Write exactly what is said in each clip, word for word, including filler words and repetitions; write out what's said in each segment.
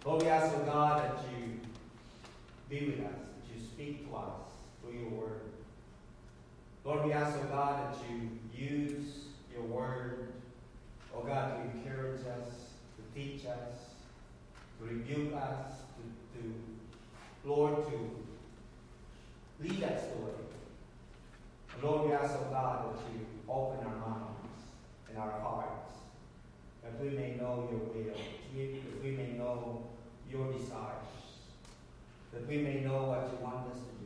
Lord, we ask, oh God, that you be with us, that you speak to us through your word. Lord, we ask, oh God, that you use your word, oh God, to encourage us, to teach us, to rebuke us, to, to Lord, to lead us the way. And Lord, we ask, oh God, that you open our minds and our hearts, that we may know your will, that we may know your desires, that we may know what you want us to do.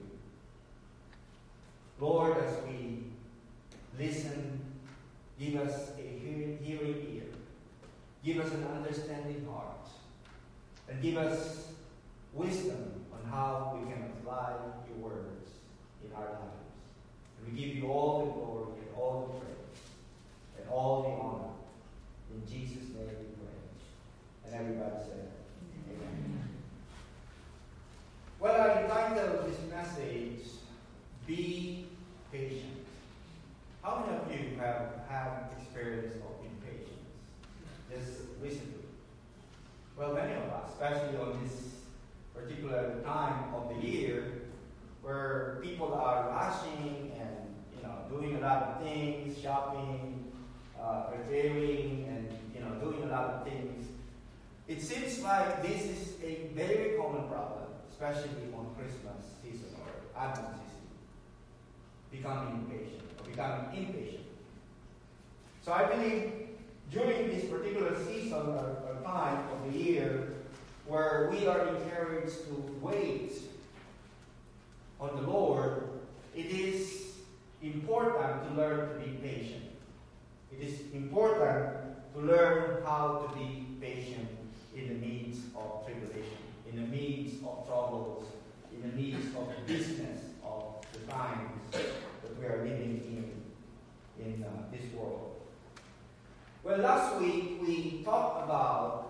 Lord, as we listen, give us a hearing, hearing ear, give us an understanding heart, and give us wisdom on how we can apply your words in our lives. And we give you all the glory and all the praise and all the honor. In Jesus' name we pray. And everybody said, Amen. Well, I entitled this message, Be Patient. How many of you have had experience of impatience just recently? Well, many of us, especially on this particular time of the year, where people are rushing and you know doing a lot of things, shopping, uh, preparing, and you know doing a lot of things. It seems like this is a very common problem, especially on Christmas season or Advent season. Becoming impatient or becoming impatient. So I believe during this particular season or, or time of the year, where we are encouraged to wait on the Lord, it is important to learn to be patient. It is important to learn how to be patient in the midst of tribulation, in the midst of troubles, in the midst of the business of the times that we are living in, in uh, this world. Well, last week we talked about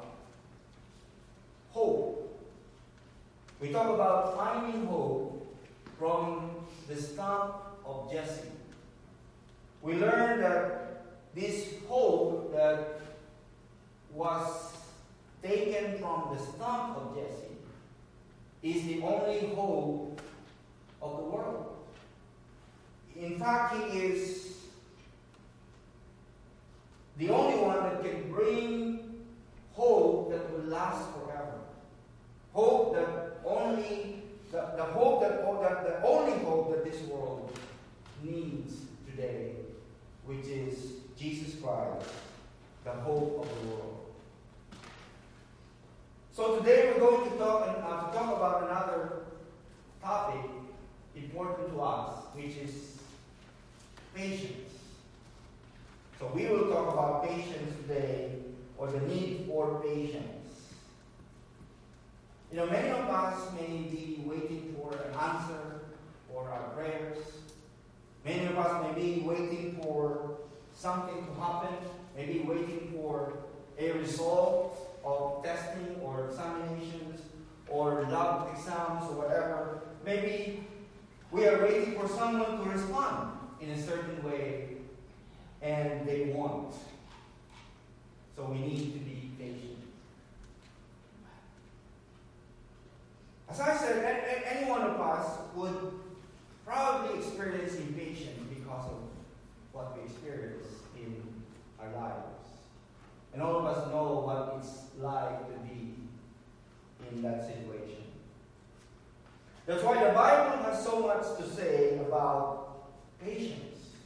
hope. We talked about finding hope from the stump of Jesse. We learned that this hope that was taken from the stump of Jesse is the only hope of the world. In fact, he is the only one that can bring hope that will last forever. Hope that only, the, the hope that, that the only hope that this world needs today, which is Jesus Christ, the hope of the world. So today we're going to talk, uh, to talk about another topic important to us, which is patience. So we will talk about patience today, or the need for patience. You know, many of us may be waiting for an answer for our prayers. Many of us may be waiting for something to happen, maybe waiting for a result of testing or examinations or lab exams or whatever. Maybe we are waiting for someone to respond in a certain way, and they won't. So we need to be patient. As I said, a- a- any one of us would probably experience impatience because of what we experience in our lives. And all of us know what it's like to be in that situation. That's why the Bible has so much to say about patience.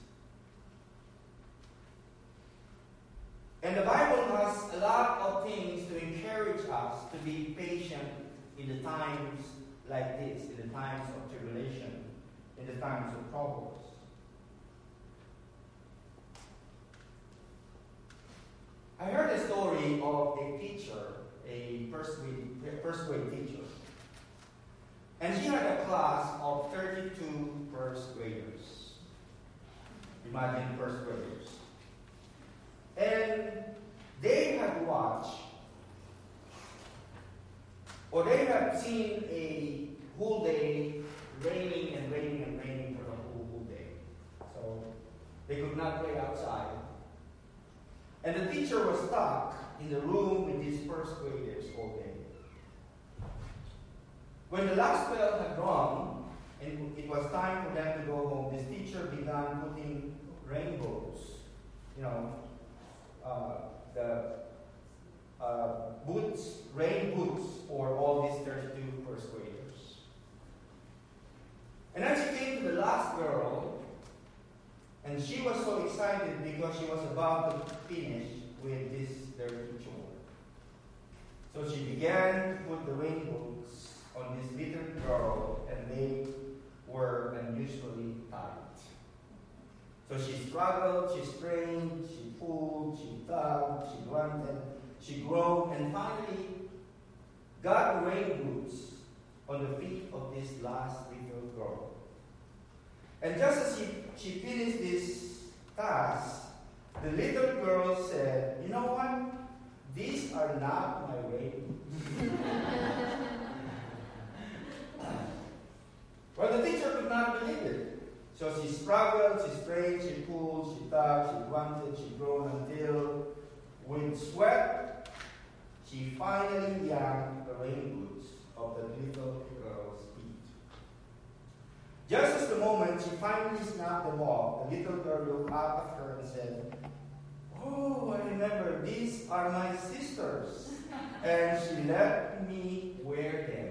And the Bible has a lot of things to encourage us to be patient in the times like this, in the times of tribulation, in the times of troubles. I heard a story of a teacher, a first grade, first grade teacher. And she had a class of thirty-two first graders. Imagine first graders. And they had watched, or they had seen a whole day raining and raining and raining for the whole, whole day. So they could not play outside. And the teacher was stuck in the room with these first graders all day. When the last bell had rung, and it was time for them to go home, this teacher began putting rainbows, you know, uh, the uh, boots, rain boots for all these thirty-two first graders. And then she came to the last girl, and she was so excited because she was about to finish with this dirty chore. So she began to put the rain boots on this little girl, and they were unusually tight. So she struggled, she strained, she pulled, she tugged, she grunted, she groaned, and finally got the rain boots on the feet of this last little girl. And just as she, she finished this task, the little girl said, "You know what? These are not my rain boots." Well, the teacher could not believe it. So she struggled, she strained, she pulled, she tugged, she grunted, she groaned until, with sweat, she finally yanked the rain boots of the little girl's feet. Just as the moment she finally snapped them off, the little girl looked up at her and said, "Oh, I remember, these are my sisters." And she let me wear them.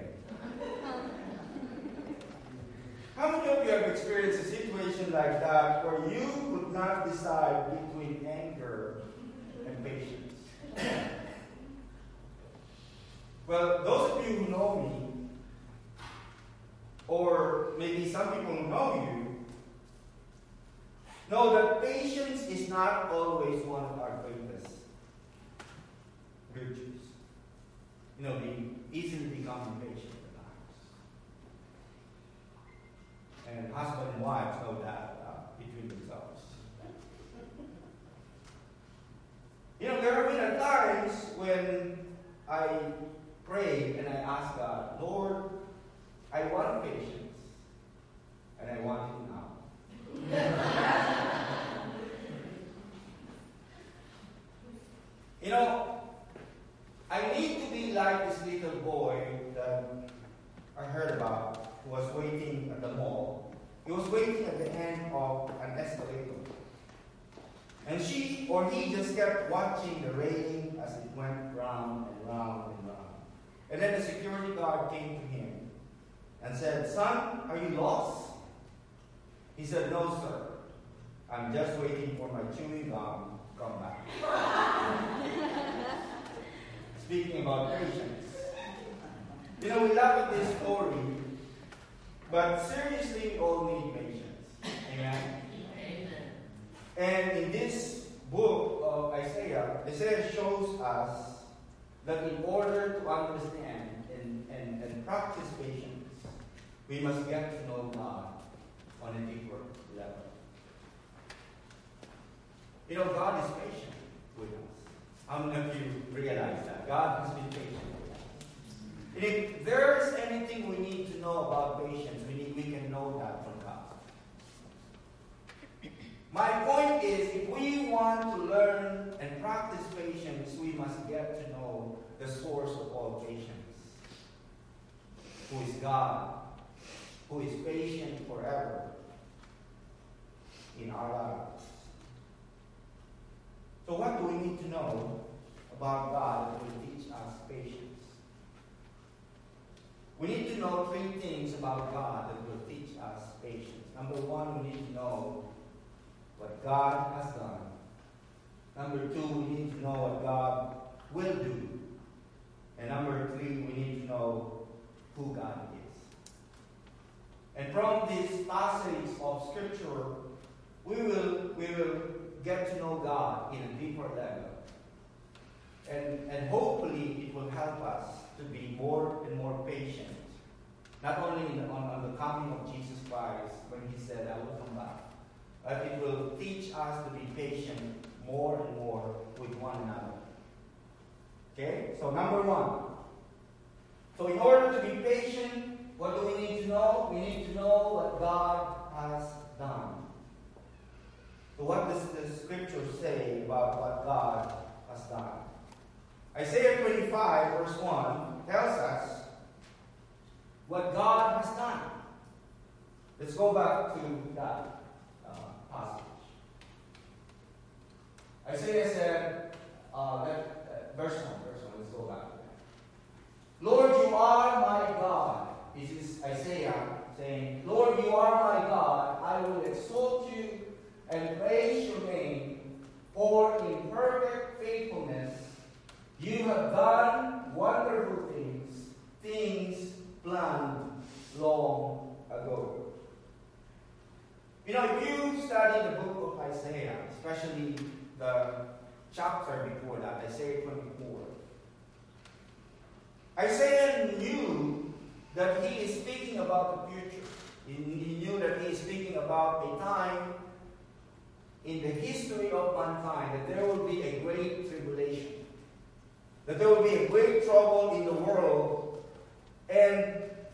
How many of you have experienced a situation like that where you could not decide between anger and patience? Well, those of you who know me, or maybe some people who know you, know that patience is not always one of our greatest virtues. You know, we easily become impatient. And husband and wives know that uh, between themselves. You know, there have been times when I pray and I ask God, "Lord, I want patience, and I want it now." You know, I need to be like this little boy that I heard about, who was waiting at the mall. He was waiting at the end of an escalator. And she or he just kept watching the railing as it went round and round and round. And then the security guard came to him and said, "Son, are you lost?" He said, "No, sir. I'm just waiting for my chewing gum to come back." Speaking about patience. You know, we laugh at this story, but seriously, we all need patience. Amen? Amen. And in this book of Isaiah, Isaiah shows us that in order to understand and, and, and practice patience, we must get to know God on a deeper level. You know, God is patient with us. How many of you realize that? God has been patient. And if there is anything we need to know about patience, we need, we can know that from God. My point is, if we want to learn and practice patience, we must get to know the source of all patience, who is God, who is patient forever in our lives. So what do we need to know about God that will teach us patience? We need to know three things about God that will teach us patience. Number one, we need to know what God has done. Number two, we need to know what God will do. And number three, we need to know who God is. And from this passage of Scripture, we will, we will get to know God in a deeper level. And, and hopefully it will help us to be more and more patient. Not only in the, on, on the coming of Jesus Christ, when he said, "I will come back," but it will teach us to be patient more and more with one another. Okay? So number one. So in order to be patient, what do we need to know? We need to know what God has done. So what does the Scripture say about what God has done? Isaiah twenty-five verse one tells us, what God has done. Let's go back to that uh, passage. Isaiah said, uh, that, uh, verse one, verse one, let's go back to that. Lord, you are my God. This is Isaiah saying, Lord, you are my God. I will exalt you and praise your name, for in perfect faithfulness you have done wonderful things, things planned long ago. You know, if you study the book of Isaiah, especially the chapter before that, Isaiah twenty-four, Isaiah knew that he is speaking about the future. He, he knew that he is speaking about a time in the history of mankind that there will be a great tribulation, that there will be a great trouble in the world. And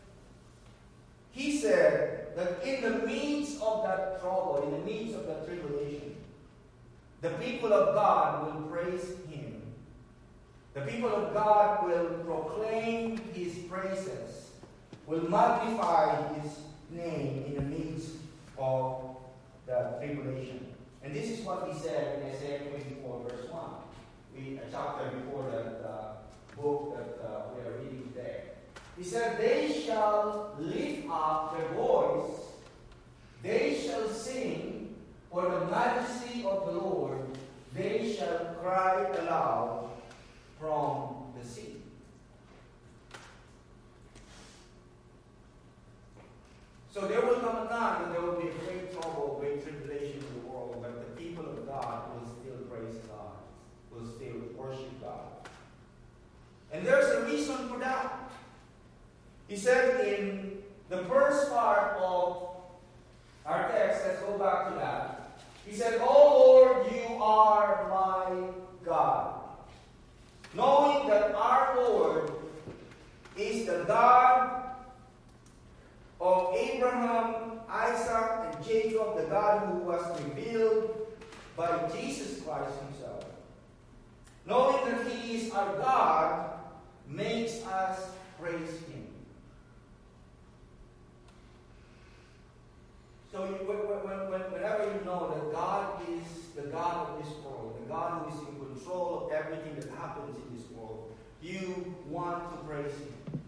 he said that in the midst of that trouble, in the midst of that tribulation, the people of God will praise him. The people of God will proclaim his praises, will magnify his name in the midst of the tribulation. And this is what he said in Isaiah twenty-four, verse one. We, a chapter before that uh, book that uh, we are reading today. He said, they shall lift up their voice, they shall sing for the majesty of the Lord, they shall cry aloud from the sea. So there will come a time when there will be a great trouble, great tribulation in the world, but the people of God will still praise God, will still worship God. And there's a reason for that. He said in the first part of our text, let's go back to that. He said, O Lord, you are my God. Knowing that our Lord is the God of Abraham, Isaac, and Jacob, the God who was revealed by Jesus Christ himself. Knowing that he is our God makes us praise him. So you, when, when, whenever you know that God is the God of this world, the God who is in control of everything that happens in this world, you want to praise him.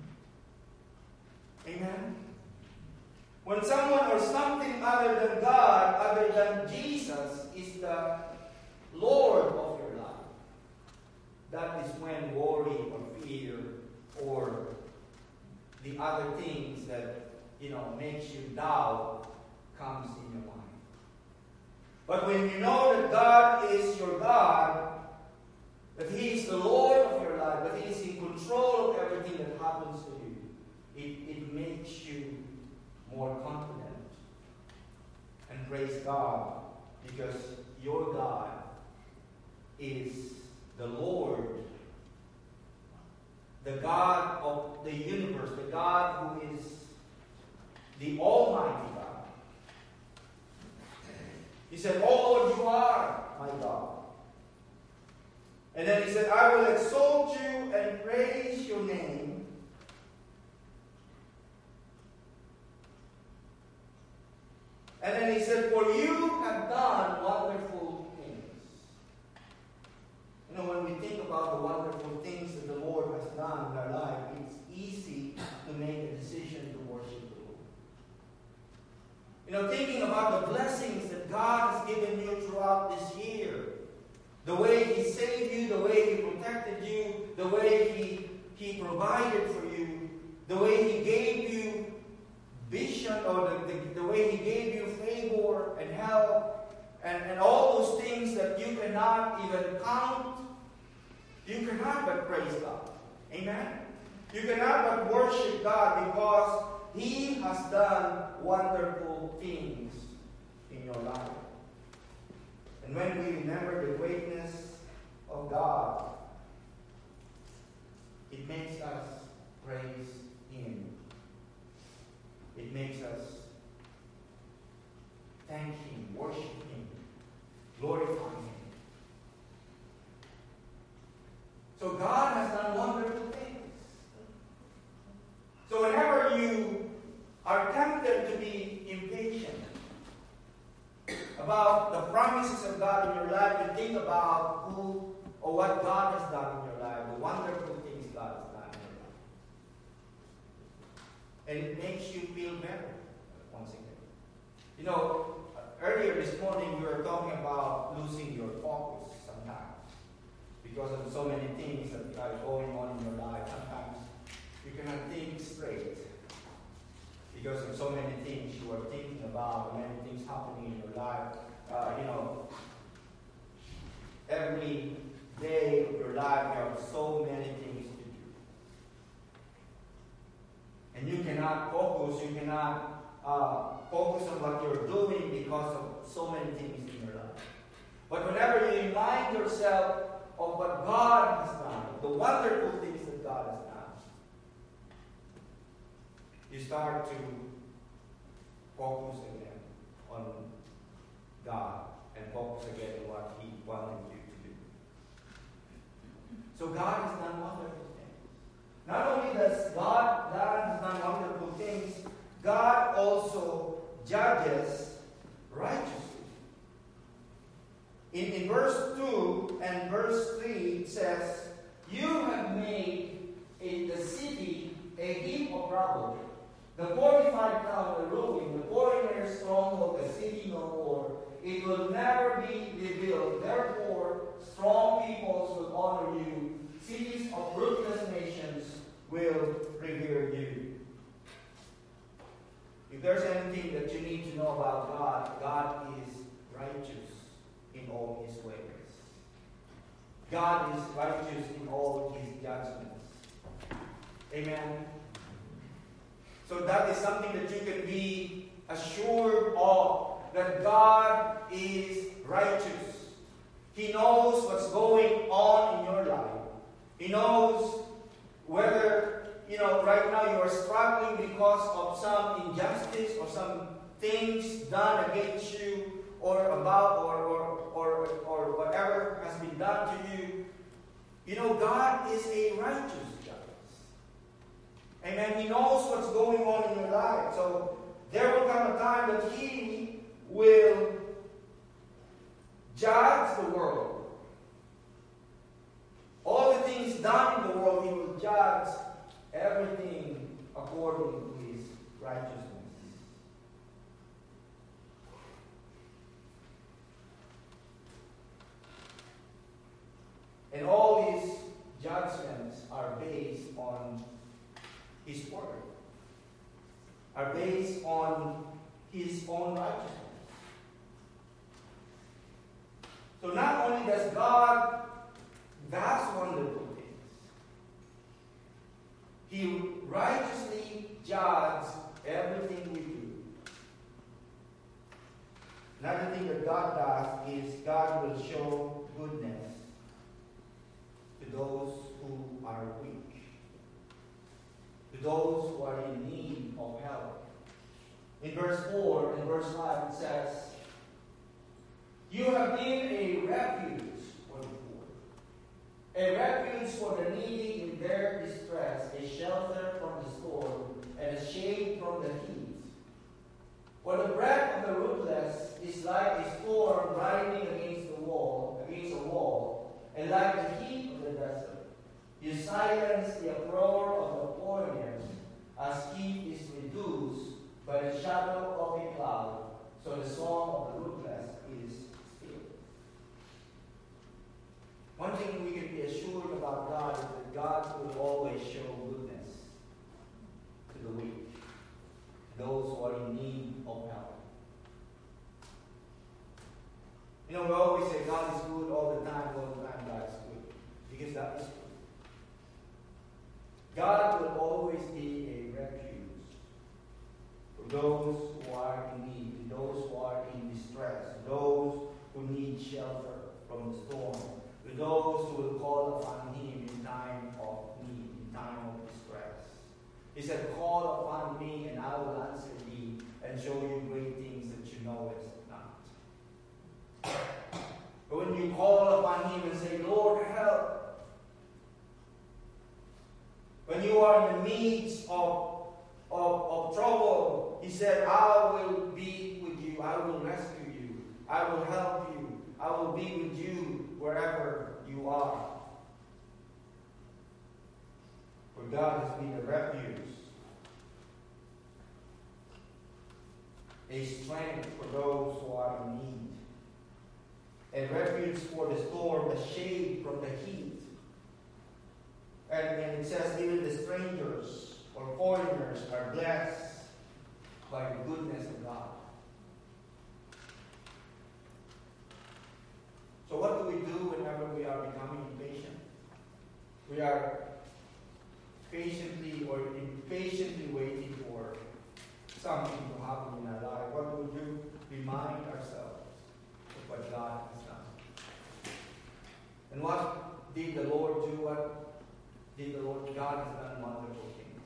Amen? When someone or something other than God, other than Jesus, is the Lord of your life, that is when worry or fear or the other things that, you know, makes you doubt comes in your mind. But when you know that God is your God, that he is the Lord of your life, that he is in control of everything that happens to you, it, it makes you more confident. And praise God, because your God is the Lord, the God of the universe, the God who is the Almighty God. He said, "Oh Lord, you are my God." And then he said, "I will exalt you and praise your name." And then he said, "For you have done wonderful things." You know, when we think about the wonderful things that the Lord has done in our life, it's easy to make a decision to worship the Lord. You know, thinking about the blessings that God has given you throughout this year, the way he saved you, the way he protected you, the way he, he provided for you, the way he gave you vision, or the, the, the way he gave you favor and help, and, and all those things that you cannot even count, you cannot but praise God. Amen? You cannot but worship God because he has done wonderful things in your life. And when we remember the greatness of God, it makes us praise him. It makes us thank him, worship him, glorify him. So God has done wonderful things. So whenever you And it makes you feel better once again. You know, earlier this morning we were talking about losing your focus sometimes. Because of so many things that are going on in your life. Sometimes you cannot think straight. Because of so many things you are thinking about, many things happening in your life. Uh, you know, every day of your life you have so many things to do. And you cannot focus, you cannot uh, focus on what you're doing because of so many things in your life. But whenever you remind yourself of what God has done, of the wonderful things that God has done, you start to focus again on God and focus again on what He wanted you to do. So God has done wonderful things. Not only does God, God has done wonderful things, God also judges righteously. In, in verse two and verse three, it says, "You have made in the city a heap of rubble. The fortified town a ruin, the foreigner's stronghold a city no more. It will never be rebuilt. Therefore, strong peoples will honor you. Cities of ruthless nations will revere you." If there's anything that you need to know about God, God is righteous in all His ways. God is righteous in all His judgments. Amen. So that is something that you can be assured of, that God is righteous. He knows what's going on in your life. He knows whether, you know, right now you are struggling because of some injustice or some things done against you or about or, or, or, or whatever has been done to you. You know, God is a righteous judge. Amen. He knows what's going on in your life. So there will come a time that He will judge the world. All the things done in the world, He will judge everything according to His righteousness. And all His judgments are based on His word, are based on His own righteousness. So not only does God does wonderful things, He righteously judges everything we do. Another thing that God does is God will show goodness to those who are weak, to those who are in need of help. In verse four and verse five it says, "You have been a refuge for the poor, a refuge for the needy in their distress, a shelter from the storm, and a shade from the heat. For the breath of the ruthless is like a storm riding against the wall, against a wall, and like the heat of the desert. You silence the uproar of the foreigners, as heat is reduced by the shadow of a cloud, so the song of the ruthless is still." One thing we can be assured about God is that God will always show goodness to the weak, those who are in need of help. You know, we always say God is good all the time, all the time God is good, because that is true. God will always be a refuge for those who are in need, those who are in distress, those who need shelter from the storm, to those who will call upon Him in time of need, in time of distress. He said, "Call upon me and I will answer thee and show you great things that you know not." But when you call upon Him and say, "Lord, help," when you are in the midst of, of, of trouble, He said, "I will be with you. I will rescue you. I will help you. I will be with you wherever you are." For God has been a refuge a strength for those who are in need, a refuge for the storm, a shade from the heat. And, and it says even the strangers or foreigners are blessed by the goodness of God. So what do we do whenever we are becoming impatient? We are patiently or impatiently waiting for something to happen in our life. What do we do? Remind ourselves of what God has done. And what did the Lord do? What did the Lord? God has done wonderful things.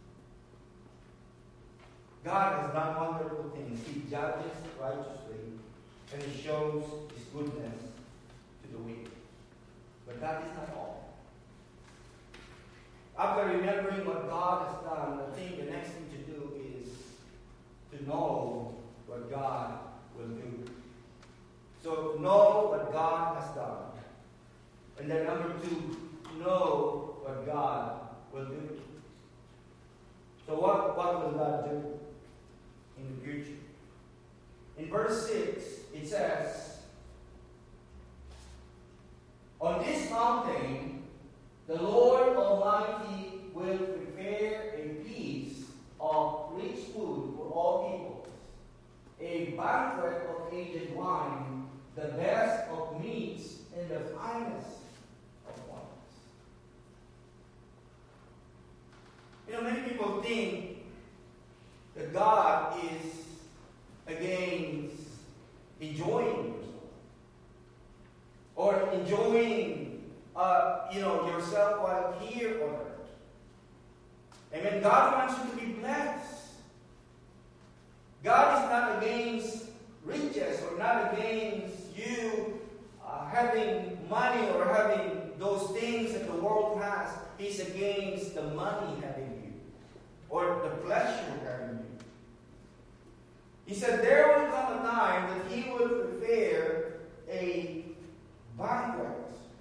God has done wonderful things. He judges righteously and He shows His goodness to the weak. But that is not all. After remembering what God has done, I think the next thing to do is to know what God will do. So know what God has done. And then number two, know what God will do. So what, what will God do in the future? In verse six, it says, on this mountain, the Lord Almighty will prepare a feast of rich food for all peoples, a banquet of aged wine, the best of meats, and the finest of wines. You know, many people think that God is against enjoying yourself or enjoying Uh, you know, yourself while here on earth. Amen. God wants you to be blessed. God is not against riches or not against you uh, having money or having those things that the world has. He's against the money having you or the pleasure having you. He said there will come a time that He will prepare a banquet.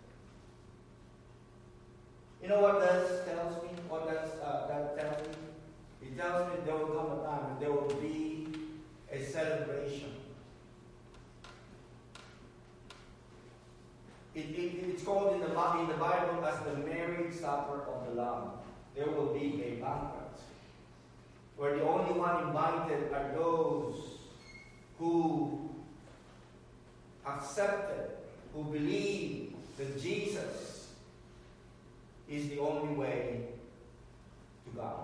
You know what that tells me? What that's, uh, that tells me? It tells me there will come a time that there will be a celebration. It, it, it's called in the, in the Bible as the marriage supper of the Lamb. There will be a banquet where the only one invited are those who accepted, who believe that Jesus is the only way to God.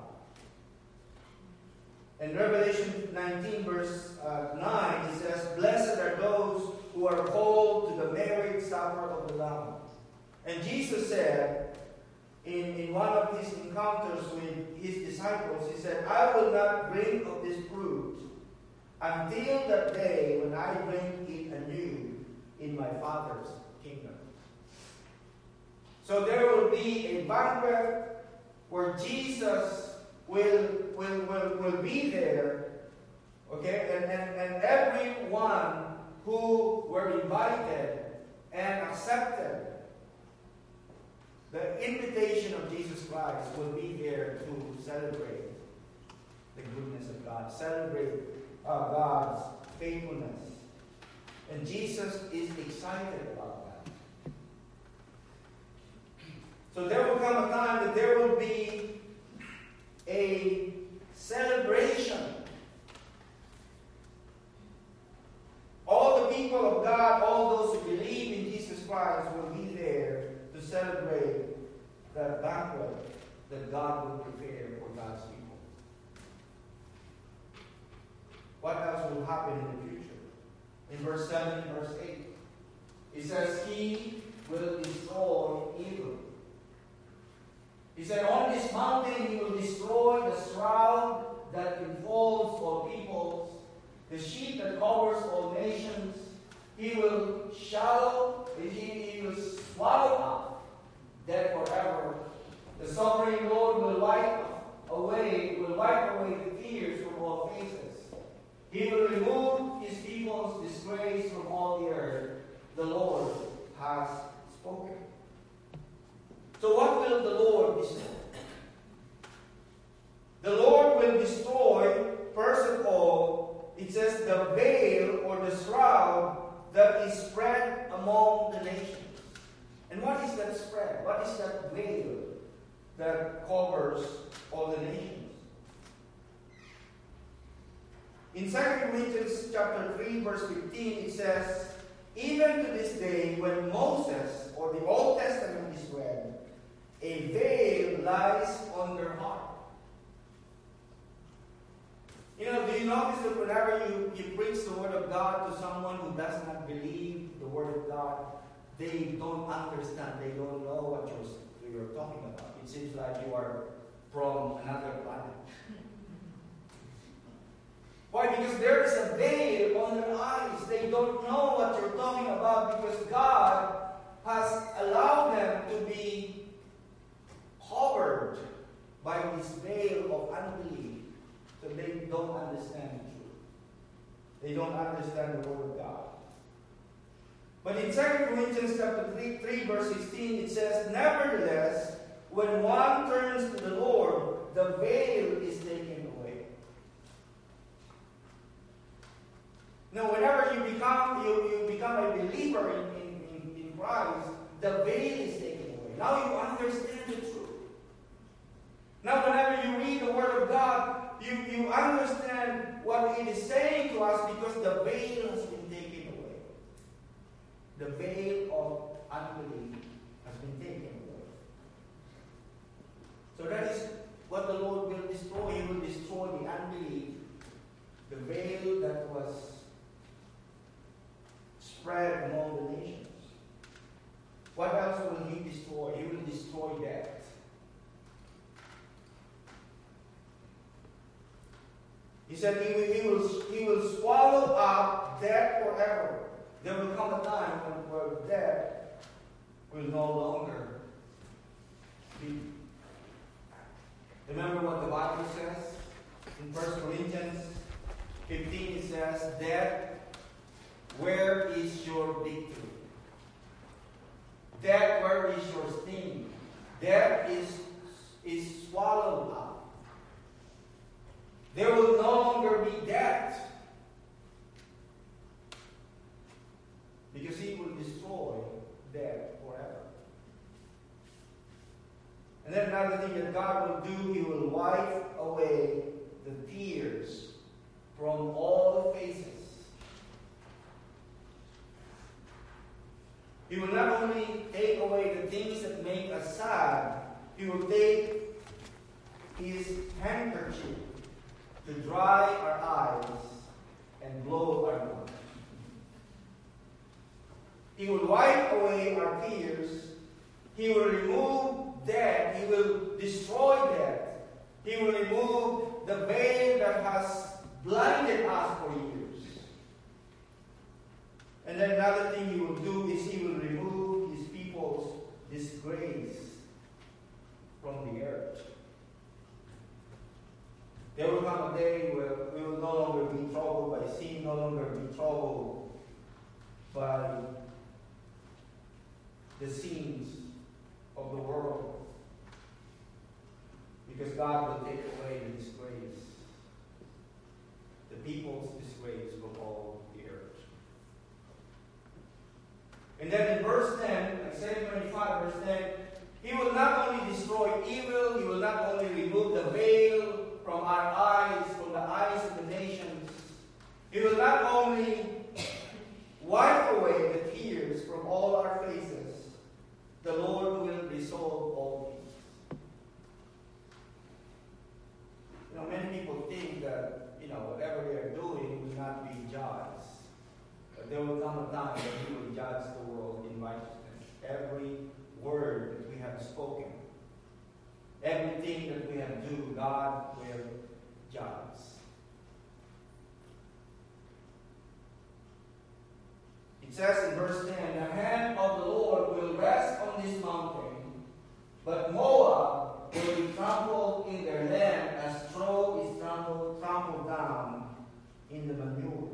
In Revelation nineteen, verse uh, nine, it says, blessed are those who are called to the marriage supper of the Lamb. And Jesus said, in, in one of his encounters with his disciples, He said, I will not drink of this fruit until that day when I drink it anew in my Father's kingdom. So there will be a banquet where Jesus will, will, will, will be there. Okay? And, and, and everyone who were invited and accepted the invitation of Jesus Christ will be there to celebrate the goodness of God. Celebrate uh, God's faithfulness. And Jesus is excited about that. So there will come a time that there will be a celebration. All the people of God, all those who believe in Jesus Christ will be there to celebrate the banquet that God will prepare for God's people. What else will happen in the future? In verse seven and verse eight, it says, He will destroy evil. He said, on this mountain He will destroy the shroud that enfolds all peoples, the sheet that covers all nations. He will shallow, he, he will swallow up death forever. The sovereign Lord will wipe away, will wipe away the tears from all faces. He will remove His people's disgrace from all the earth. The Lord has spoken. So what will the Lord destroy? The Lord will destroy, first of all, it says that covers all the nations. In Second Corinthians chapter three, verse fifteen, it says, even to this day, when Moses or the Old Testament is read, a veil lies on their heart. You know, do you notice that whenever you, you preach the Word of God to someone who does not believe the Word of God, they don't understand, they don't know what you're, you're talking about. It seems like you are from another planet. Why? Because there is a veil on their eyes. They don't know what you're talking about because God has allowed them to be covered by this veil of unbelief. So they don't understand the truth. They don't understand the Word of God. But in Second Corinthians chapter three, three, verse sixteen, it says, nevertheless, when one turns to the Lord, the veil is taken away. Now, whenever you become you, you become a believer in, in, in, in Christ, the veil is taken away. Now you understand the truth. Now, whenever you read the Word of God, you, you understand what it is saying to us because the veil has been taken away. The veil of unbelief has been taken away. So that is what the Lord will destroy. He will destroy the unbelief, the veil that was spread among the nations. What else will He destroy? He will destroy death. He said he will, he will, he will swallow up death forever. There will come a time when where death will no longer be. Remember what the Bible says? In First Corinthians fifteen it says, death, where is your victory? Death, where is your sting? Death is, is swallowed up. There will no longer be death. Because He will destroy death forever. And then another thing that God will do, He will wipe away the tears from all faces. He will not only take away the things that make us sad, He will take His handkerchief to dry our eyes and blow our nose. He will wipe away our tears. He will remove death. He will destroy death. He will remove the veil that has blinded us for years. And then another thing He will do is He will remove His people's disgrace from the earth. There will come a day where we will no longer be troubled by sin, no longer be troubled by the sins of the world. Because God will take away the disgrace, the people's disgrace from all the earth. And then in verse ten, like Second twenty-five, verse ten, He will not only destroy evil, He will not only remove the veil from our eyes, from the eyes of the nations. He will not only wipe away the tears from all our faces, the Lord will resolve all things. You know, many people think that, you know, whatever they are doing will not be judged. But there will come a time when He will judge the world in righteousness. Every word that we have spoken, everything that we have do, God will judge. It says in verse ten, the hand of the Lord will rest on this mountain, but Moab will be trampled in their land as straw is trampled, trampled down in the manure.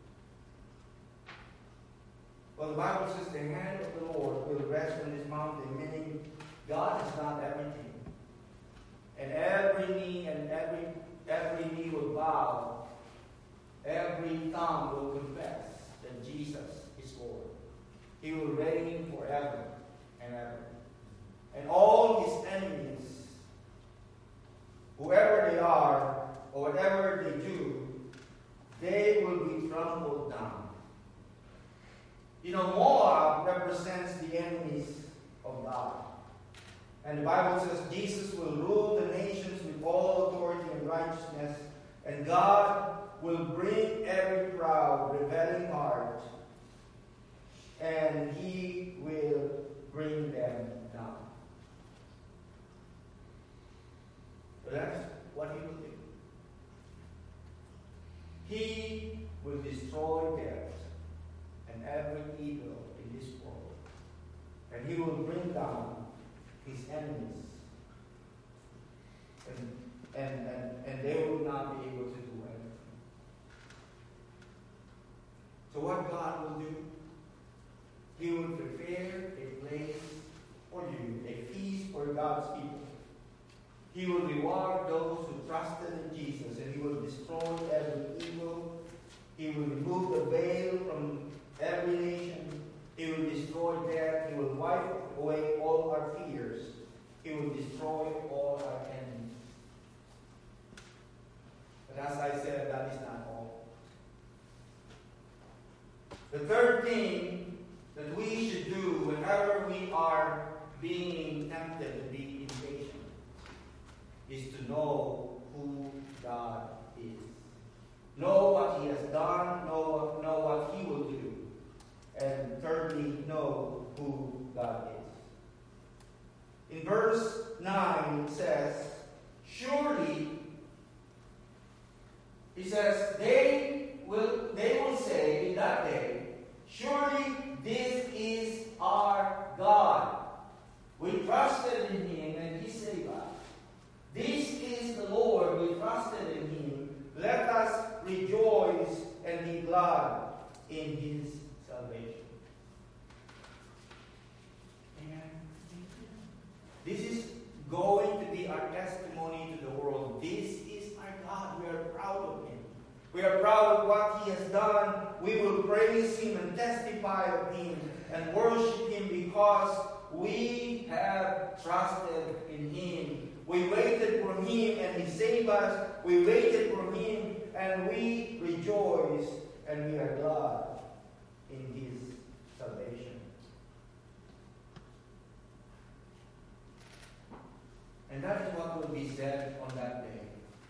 Well, the Bible says the hand of the Lord will rest on this mountain, meaning God has done everything. And every knee and every every knee will bow. Every tongue will confess that Jesus is Lord. He will reign forever and ever. And all His enemies are, or whatever they do, they will be trampled down. You know, Moab represents the enemies of God. And the Bible says Jesus will rule the nations with all authority and righteousness, and God will bring every proud, rebelling heart, and He will bring them down. So that's what He will do. He will destroy death and every evil in this world, and He will bring down His enemies, and, and, and, and they will not be able to do anything. So what God will do, He will prepare a place for you, a feast for God's people. He will reward those who trusted in Jesus, and He will destroy every evil. He will remove the veil from every nation. He will destroy death. He will wipe away all our fears. He will destroy all our enemies. But as I said, that is not all. The third thing that we should do whenever we are being tempted to be impatient is to know who God is. Know what He has done, know, know what He will do. And thirdly, know who God is. In verse nine it says, surely, He says, they will, they will say in that day, surely this is our God. We trusted in Him and He saved us. This is the Lord, we trusted in Him. Let us rejoice and be glad in His salvation. Amen. This is going to be our testimony to the world. This is our God. We are proud of Him. We are proud of what He has done. We will praise Him and testify of Him and worship Him because we have trusted in Him. We waited for Him and He saved us. We waited for Him and we rejoice and we are glad in His salvation. And that is what will be said on that day.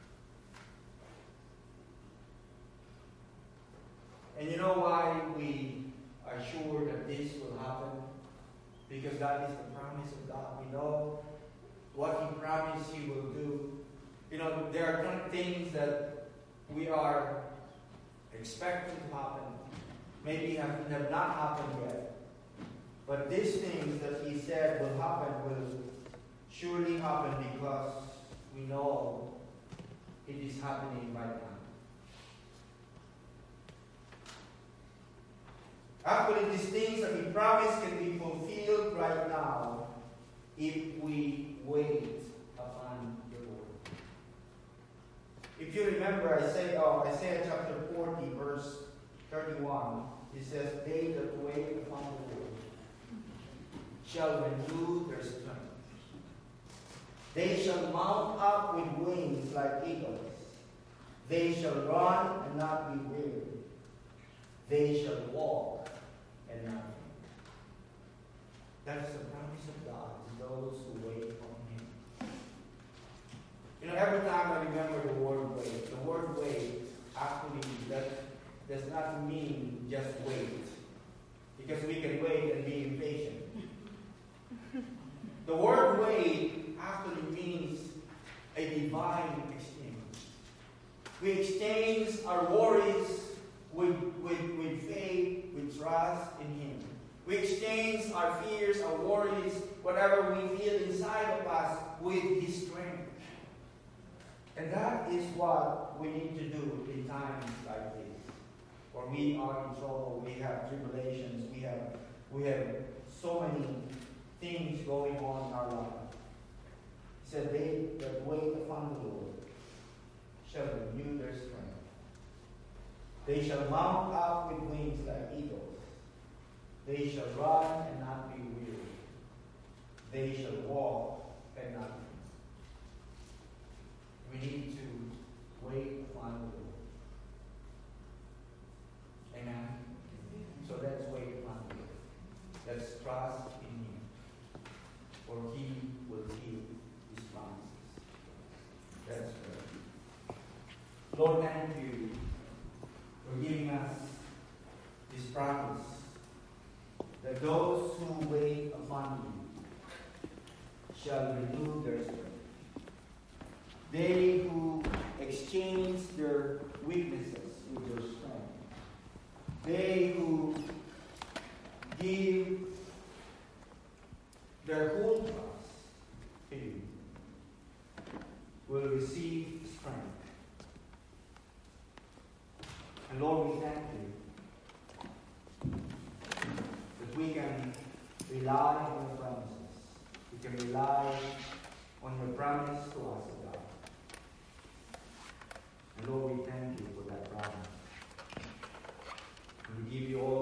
And you know why we are sure that this will happen? Because that is the promise of God. We know what He promised He will do. You know, there are some things that we are expecting to happen. Maybe have, have not happened yet. But these things that He said will happen will surely happen because we know it is happening right now. Actually, these things that He promised can be fulfilled right now if we wait upon the Lord. If you remember, Isaiah, oh, Isaiah chapter forty, verse thirty-one, it says, they that wait upon the Lord shall renew their strength. They shall mount up with wings like eagles. They shall run and not be weary. They shall walk and not faint. That is the promise of God to those who wait on Him. You know, every time I remember the word wait, the word wait actually that does not mean just wait. Because we can wait and be impatient. The word wait actually means a divine exchange. We exchange our worries with, with, with faith, with trust in Him. We exchange our fears, our worries, whatever we feel inside of us with His strength. And that is what we need to do in times like this. Where we are in trouble, we have tribulations, we have, we have so many things going on in our life. He said, they that wait upon the Lord shall renew their strength. They shall mount up with wings like eagles. They shall run and not be weary. They shall walk and not faint. We need to Lord, thank you for giving us this promise that those who wait upon you shall renew their strength. They who exchange their weaknesses with your strength. They who give their whole trust to you will receive strength. And Lord, we thank you that we can rely on your promises. We can rely on your promise to us, O God. And Lord, we thank you for that promise. And we give you all